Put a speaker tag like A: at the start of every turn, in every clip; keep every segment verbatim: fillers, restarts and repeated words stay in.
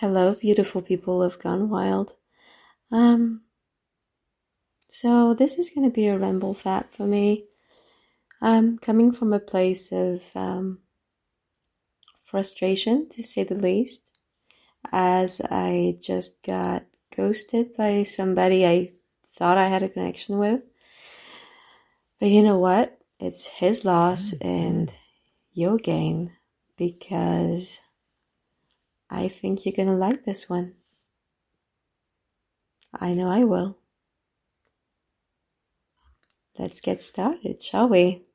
A: Hello, beautiful people of Gone Wild. Um, so this is going to be a ramble fat for me. I'm coming from a place of um, frustration, to say the least, as I just got ghosted by somebody I thought I had a connection with. But you know what? It's his loss and your gain, because I think you're going to like this one. I know I will. Let's get started, shall we?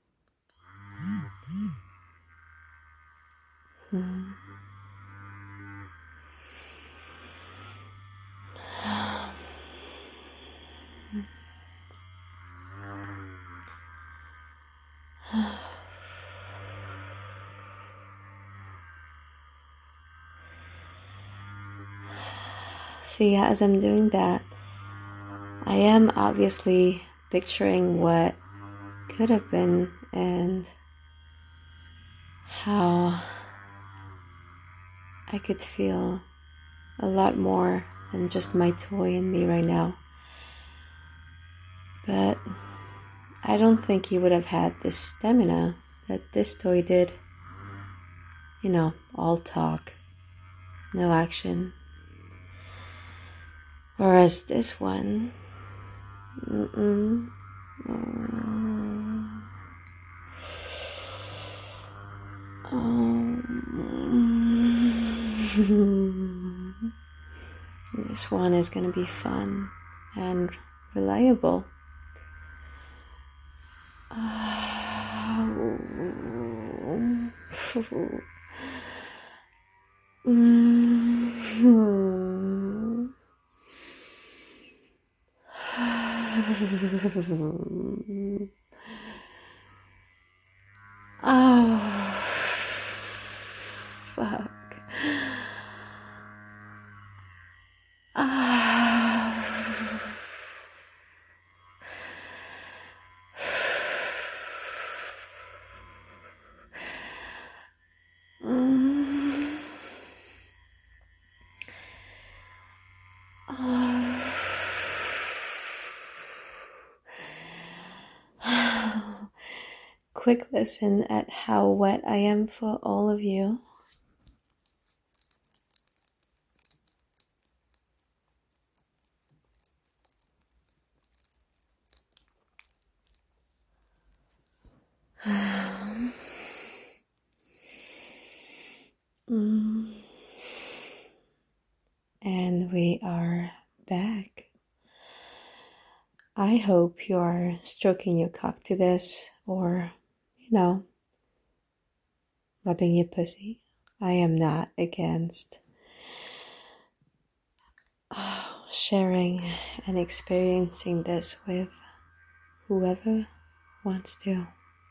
A: Hmm. See, as I'm doing that, I am obviously picturing what could have been and how I could feel a lot more than just my toy and me right now. But I don't think he would have had the stamina that this toy did. You know, all talk, no action. Whereas this one, mm-mm, mm, um, this one is going to be fun and reliable. Mm-hmm. Oh, fuck. Oh. Mm. Oh. Quick listen at how wet I am for all of you. mm. And we are back. I hope you are stroking your cock to this, or, you know, rubbing your pussy. I am not against oh, sharing and experiencing this with whoever wants to.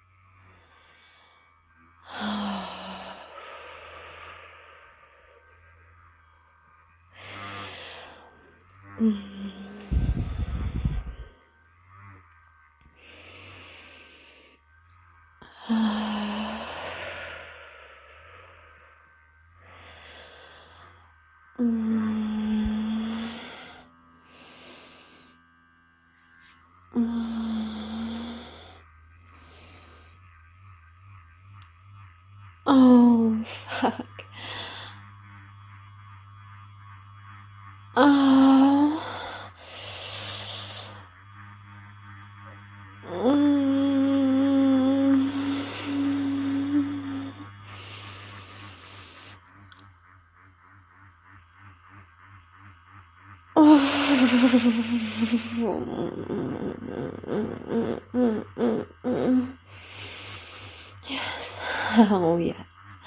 A: Oh, fuck. Oh. Yes. Oh, yeah.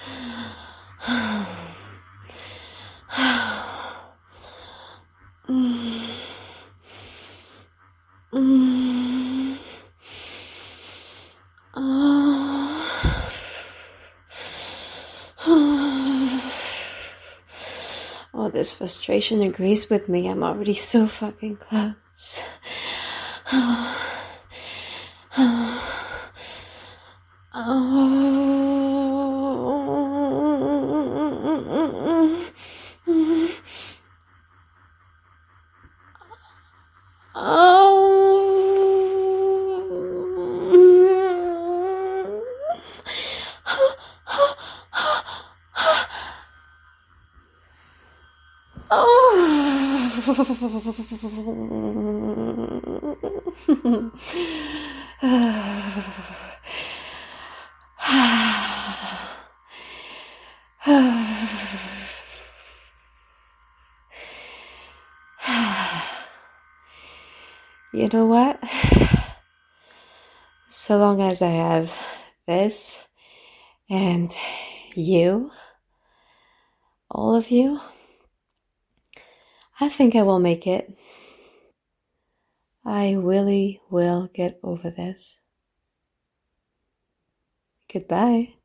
A: Oh, this frustration agrees with me. I'm already so fucking close. Oh. You know what? So long as I have this and you, all of you, I think I will make it. I really will get over this. Goodbye.